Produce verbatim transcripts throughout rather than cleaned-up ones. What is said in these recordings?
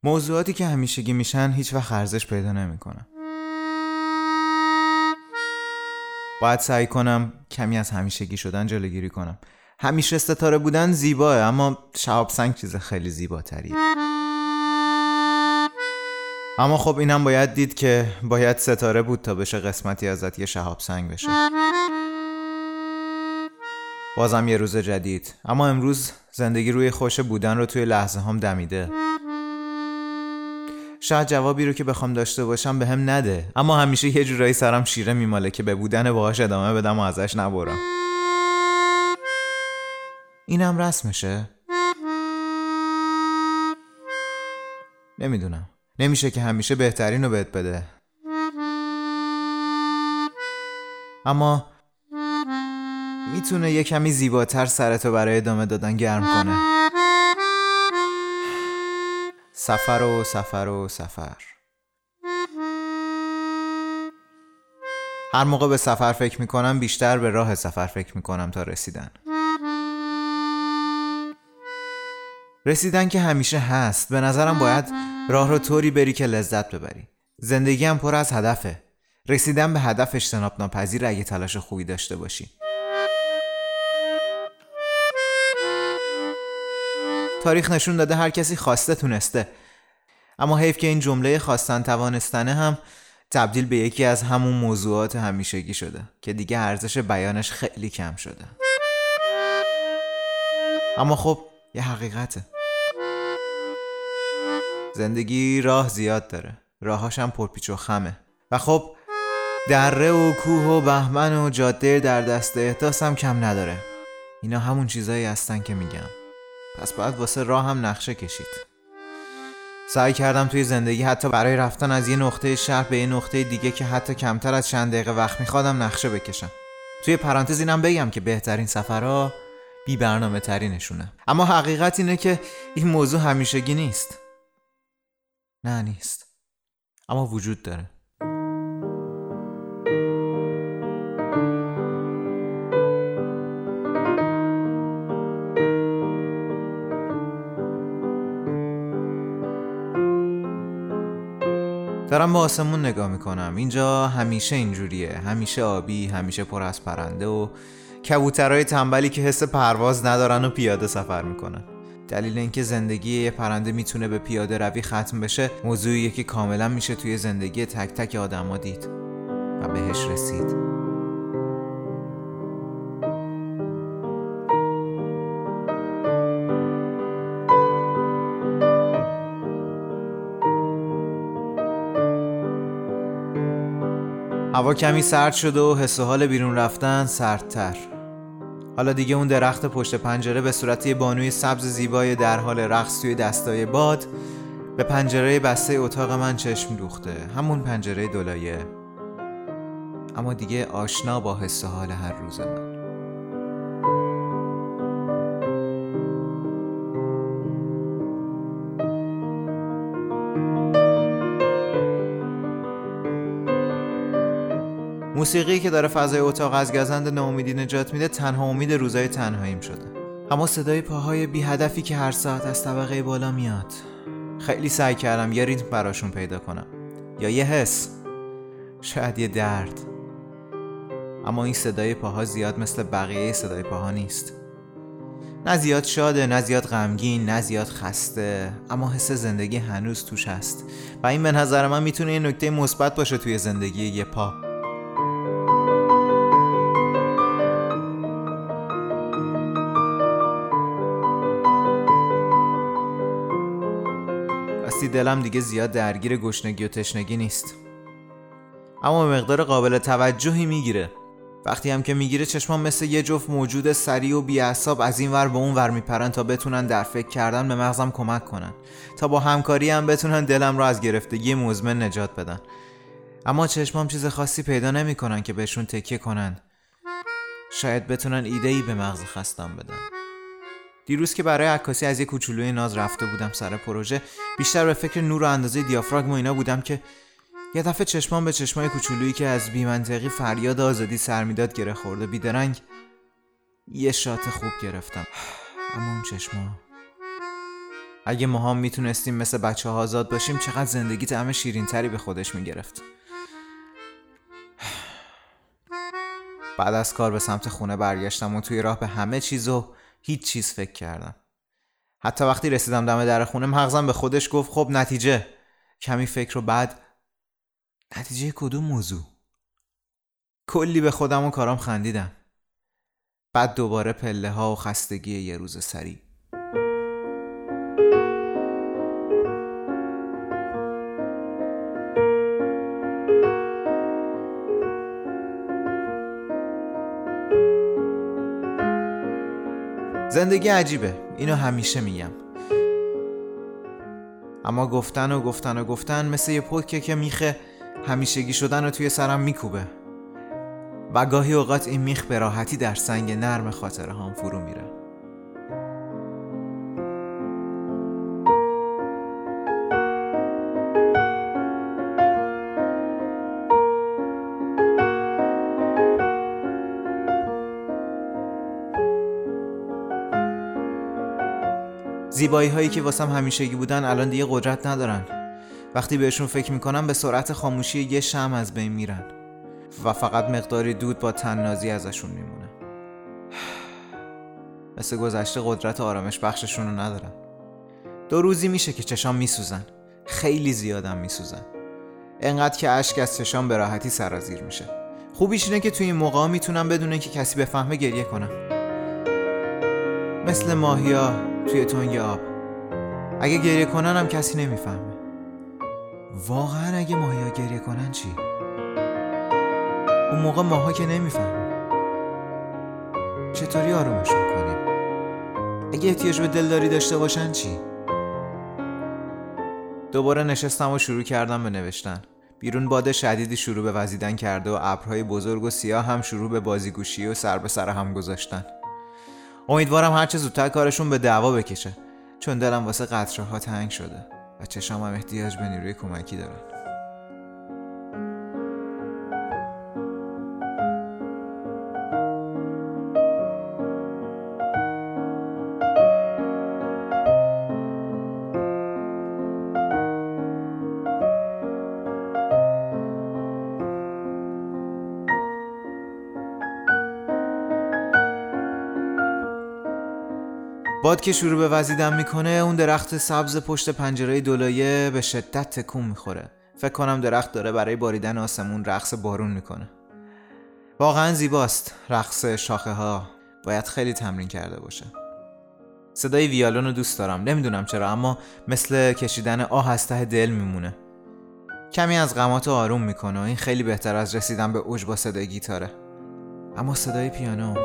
موضوعاتی که همیشگی میشن هیچ وقت ارزش پیدا نمیکنن. باید سعی کنم کمی از همیشگی شدن جلوگیری کنم. همیشه ستاره بودن زیباه، اما شهاب سنگ چیز خیلی زیباتریه. اما خب اینم باید دید که باید ستاره بود تا بشه قسمتی ازت یه شهاب سنگ بشه. بازم یه روز جدید، اما امروز زندگی روی خوش بودن رو توی لحظه هم دمیده. شاید جوابی رو که بخوام داشته باشم به هم نده، اما همیشه یه جورایی سرم شیره میماله که به بودن باهاش ادامه بدم و ازش نبرم. اینم رسمشه؟ نمیدونم. نمیشه که همیشه بهترین رو بهت بده، اما میتونه یه کمی زیباتر سرتو برای ادامه دادن گرم کنه. سفر و سفر و سفر. هر موقع به سفر فکر میکنم بیشتر به راه سفر فکر میکنم تا رسیدن. رسیدن که همیشه هست. به نظرم باید راه رو طوری بری که لذت ببری. زندگی هم پر از هدفه. رسیدن به هدف اجتناب ناپذیر اگه تلاش خوبی داشته باشی. تاریخ نشون داده هر کسی خواسته تونسته، اما حیف که این جمله خواستن توانستنه هم تبدیل به یکی از همون موضوعات همیشگی شده که دیگه ارزش بیانش خیلی کم شده. اما خب یه حقیقته. زندگی راه زیاد داره، راهاش هم پرپیچ و خمه، و خب دره و کوه و بهمن و جاده در دست احساس هم کم نداره. اینا همون چیزایی هستن که میگم. پس باید واسه راه هم نقشه کشید. سعی کردم توی زندگی حتی برای رفتن از یه نقطه شهر به یه نقطه دیگه که حتی کمتر از چند دقیقه وقت میخوادم نقشه بکشم. توی پرانتز اینم بگم که بهترین سفرها بی برنامه ترینشونه. اما حقیقت اینه که این موضوع همیشگی نیست. نه نیست، اما وجود داره. دارم به آسمون نگاه میکنم. اینجا همیشه اینجوریه، همیشه آبی، همیشه پر از پرنده و کبوترهای تنبلی که حس پرواز ندارن و پیاده سفر میکنن. دلیل اینکه زندگی یه پرنده میتونه به پیاده روی ختم بشه موضوعیه که کاملا میشه توی زندگی تک تک آدما دید و بهش رسید. هوا کمی سرد شده و حس و حال بیرون رفتن سردتر. حالا دیگه اون درخت پشت پنجره به صورت یه بانوی سبز زیبای در حال رقص توی دستای باد به پنجره بسته اتاق من چشم دوخته. همون پنجره دولایه، اما دیگه آشنا با حس و حال هر روز من. موسیقی که داره فضای اتاق از گزند ناامیدی نجات میده تنها امید روزای تنهاییم شده. اما صدای پاهای بی هدفی که هر ساعت از طبقه بالا میاد. خیلی سعی کردم یه ریتم براشون پیدا کنم، یا یه حس، شاید یه درد. اما این صدای پاها زیاد مثل بقیه صدای پاها نیست. نه زیاد شاده، نه زیاد غمگین، نه زیاد خسته، اما حس زندگی هنوز توش هست و این به نظر من میتونه یه نکته مثبت باشه توی زندگی یه پا. راستی دلم دیگه زیاد درگیر گشنگی و تشنگی نیست، اما مقدار قابل توجهی میگیره. وقتی هم که میگیره چشمام مثل یه جفت موجود سریع و بی‌اعصاب از این ور به اون ور میپرن تا بتونن در فکر کردن به مغزم کمک کنن، تا با همکاری هم بتونن دلم رو از گرفتگی مزمن نجات بدن. اما چشمام چیز خاصی پیدا نمیکنن که بهشون تکیه کنن. شاید بتونن ایده‌ای به مغز خستم بدن. دیروز که برای عکاسی از یه کوچولوی ناز رفته بودم سر پروژه، بیشتر به فکر نور و اندازه دیافراگم و اینا بودم که یه دفعه چشمام به چشمای کوچولویی که از بی‌منطقی فریاد آزادی سر میداد گره خورده. بیدرنگ یه شات خوب گرفتم، اما اون چشما اگه ما هم میتونستیم مثل بچه ها آزاد باشیم چقدر زندگی طعم شیرین تری به خودش میگرفت. بعد از کار به سمت خونه برگشتم و توی راه به همه چیز و هیچ چیز فکر کردم. حتی وقتی رسیدم دم در خونه مغزم به خودش گفت خب نتیجه. کمی فکر و بعد نتیجه کدوم موضوع؟ کلی به خودم و کارام خندیدم. بعد دوباره پله ها و خستگی یه روز سری. زندگی عجیبه، اینو همیشه میگم. اما گفتن و گفتن و گفتن مثل یه پتکه که میخه همیشگی شدن رو توی سرم میکوبه و گاهی اوقات این میخ به راحتی در سنگ نرم خاطره هام فرو میره. زیبایی هایی که واسم همیشگی بودن الان دیگه قدرت ندارن. وقتی بهشون فکر میکنم به سرعت خاموشی یه شمع از بین میرن و فقط مقداری دود با طنازی ازشون میمونه. مثل گذشته قدرت آرامش بخششون رو ندارن. دو روزی میشه که چشام میسوزن، خیلی زیادم میسوزن، انقدر که اشک از چشام به راحتی سرازیر میشه. خوبیش اینه که توی این موقعا میتونم بدون اینکه کسی بفهمه گریه کنم، مثل ماهیا توی تنگ آب. اگه گریه کنن هم کسی نمیفهمه. واقعا اگه ماهیا گریه کنن چی؟ اون موقع ماها که نمیفهمه. چطوری آرومشون کنیم؟ اگه احتیاج به دلداری داشته باشن چی؟ دوباره نشستم و شروع کردم به نوشتن. بیرون باد شدیدی شروع به وزیدن کرده و ابرهای بزرگ و سیاه هم شروع به بازیگوشی و سر به سر هم گذاشتن. امیدوارم هرچه زودتر کارشون به دعوا بکشه، چون دلم واسه قطره ها تنگ شده و چشام هم احتیاج به نیروی کمکی دارن. باد که شروع به وزیدن میکنه، اون درخت سبز پشت پنجره دولایه به شدت تکون میخوره. فکر کنم درخت داره برای باریدن آسمون رقص بارون میکنه. واقعا زیباست. رقص شاخه ها باید خیلی تمرین کرده باشه. صدای ویالون رو دوست دارم، نمیدونم چرا، اما مثل کشیدن آه از ته دل میمونه. کمی از غماتو آروم میکنه و این خیلی بهتر از رسیدن به اوج با صدای گیتاره. اما صدای پیانو،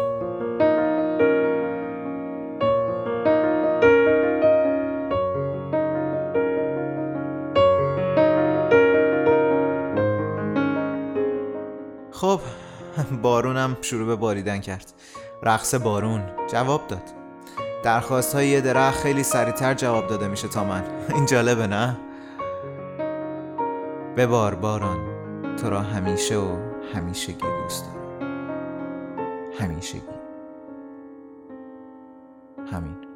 خب بارونم شروع به باریدن کرد. رقص بارون جواب داد. درخواست های یه درخت خیلی سریعتر جواب داده میشه تا من. این جالبه نه؟ ببار باران، تو را همیشه و همیشگی دوست دارم. همیشگی. همین.